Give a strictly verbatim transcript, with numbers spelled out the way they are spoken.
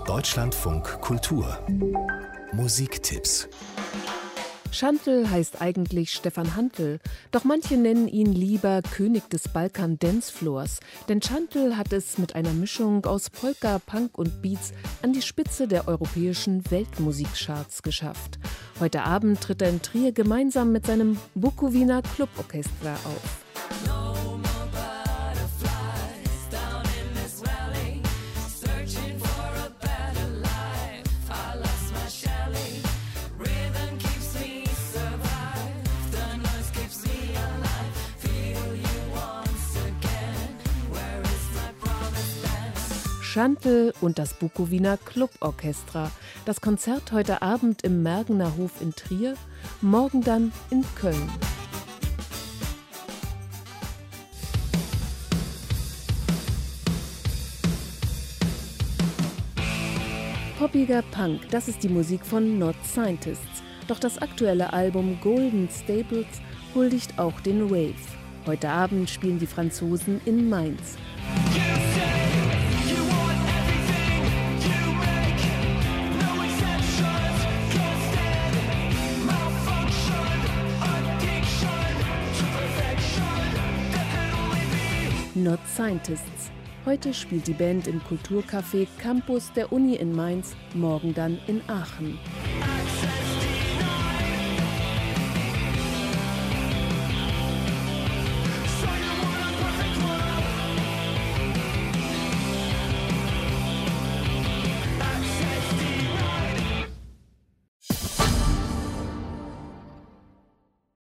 Deutschlandfunk Kultur Musiktipps. Schandl heißt eigentlich Stefan Hantl, doch manche nennen ihn lieber König des Balkan-Dancefloors, denn Schandl hat es mit einer Mischung aus Polka, Punk und Beats an die Spitze der europäischen Weltmusikcharts geschafft. Heute Abend tritt er in Trier gemeinsam mit seinem Bukowina Cluborchestra auf. Schandl und das Bukowina Cluborchestra. Das Konzert heute Abend im Mergener Hof in Trier, morgen dann in Köln. Poppiger Punk, das ist die Musik von Not Scientists. Doch das aktuelle Album Golden Stables huldigt auch den Wave. Heute Abend spielen die Franzosen in Mainz. Not Scientists. Heute spielt die Band im Kulturcafé Campus der Uni in Mainz, morgen dann in Aachen.